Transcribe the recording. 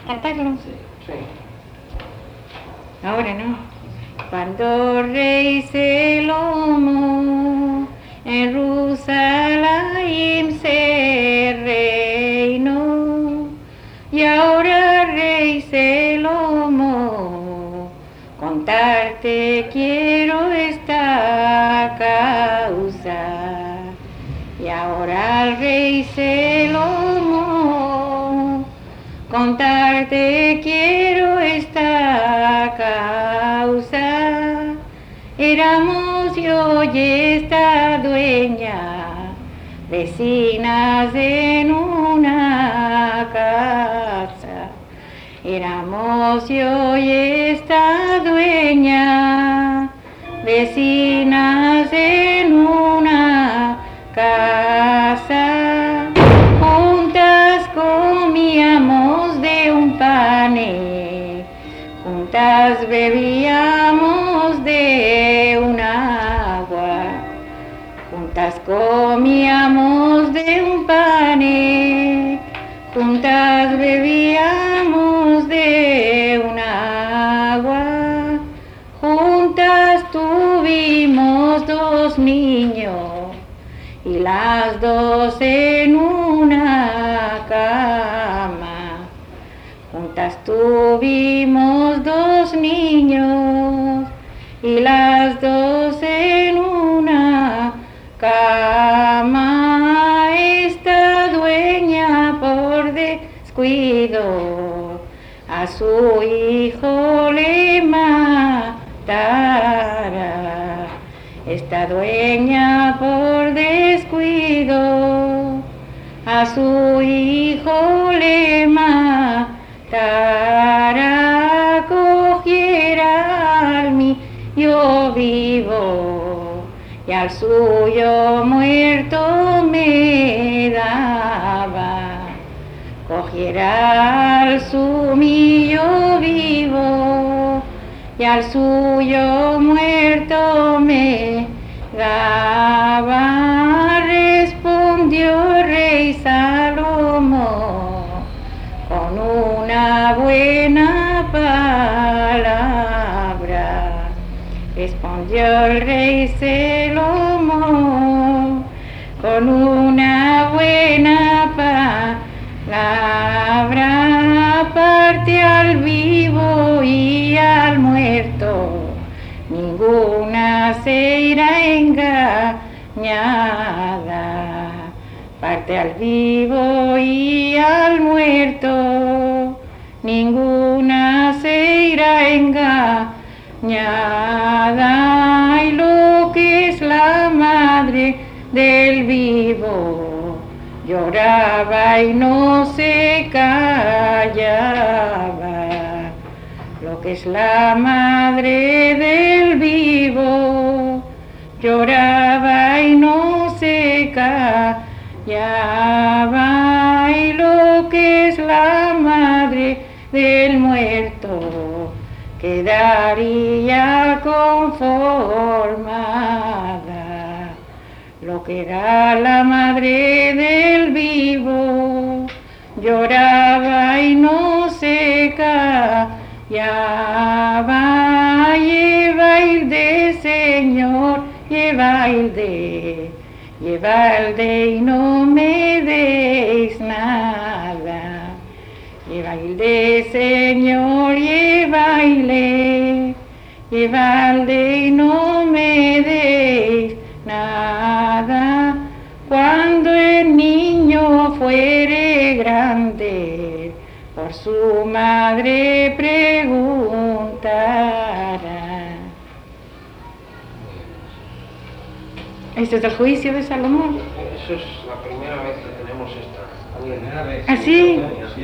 cantarlo. Sí. Ahora no. Cuando rey Salomón en Jerusalén se reinó, y ahora rey Salomón, contarte quiero esta causa. Y ahora al rey Salomón, contarte quiero esta causa. Éramos yo y esta dueña, vecinas en una casa. Éramos yo y esta dueña, vecinas en una casa. Juntas comíamos de un pan, juntas bebíamos de un agua, juntas comíamos de un pan, juntas bebíamos de un agua, juntas tuvimos 2 niños y las 2 en una cama. Juntas tuvimos 2 niños y las 2 en una cama. Esta dueña por descuido a su hijo le matará. Esta dueña por descuido a su hijo le matará. Cogiera al mío vivo y al suyo muerto me daba. Cogiera al suyo vivo y al suyo muerto me daba. Respondió rey Salomón con una buena palabra. Respondió el rey Salomón con una buena palabra. Aparte al vivo y al muerto, ninguna se irá engañada. Parte al vivo y al muerto, ninguna se irá engañada. Y lo que es la madre del vivo, lloraba y no se callaba. Lo que es la madre del vivo, lloraba y no se callaba. Y lo que es la madre del muerto, quedaría conformada. Lo que era la madre del vivo, lloraba y no se callaba. Lleva el de Señor, lleva el de y no me deis nada. Lleva el de Señor, lleva el de y no me deis nada. Cuando el niño fuere grande, por su madre preguntará. Este es el juicio de Salomón. Eso es la primera vez que tenemos esta. ¿Ah, sí?